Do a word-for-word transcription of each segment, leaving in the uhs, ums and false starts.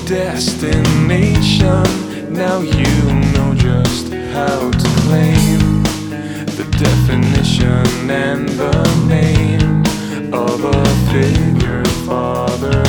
destination. Now you know just how to claim the definition and the name of a figure father.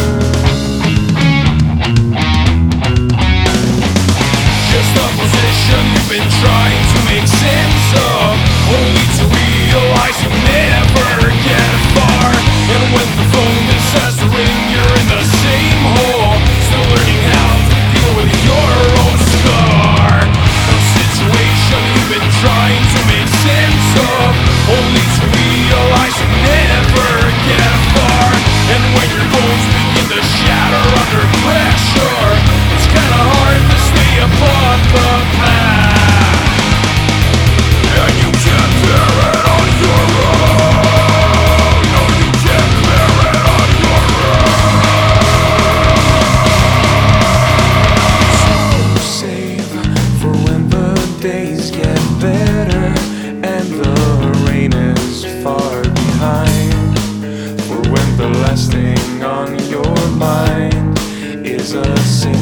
Just a position you've been trying to make sense of, only to realize you never get far. And when the phone decides to ring, you're in the same hole, still learning how to deal with your own scar. A situation you've been trying to make sense of, only to realize you never get far. And when your bones begin to shatter under pressure, it's kinda hard to stay above the path. And you can't bear it on your own. No, you can't bear it on your own. So save for when the days get better and the rain is far behind. For when the last thing on your mind is a single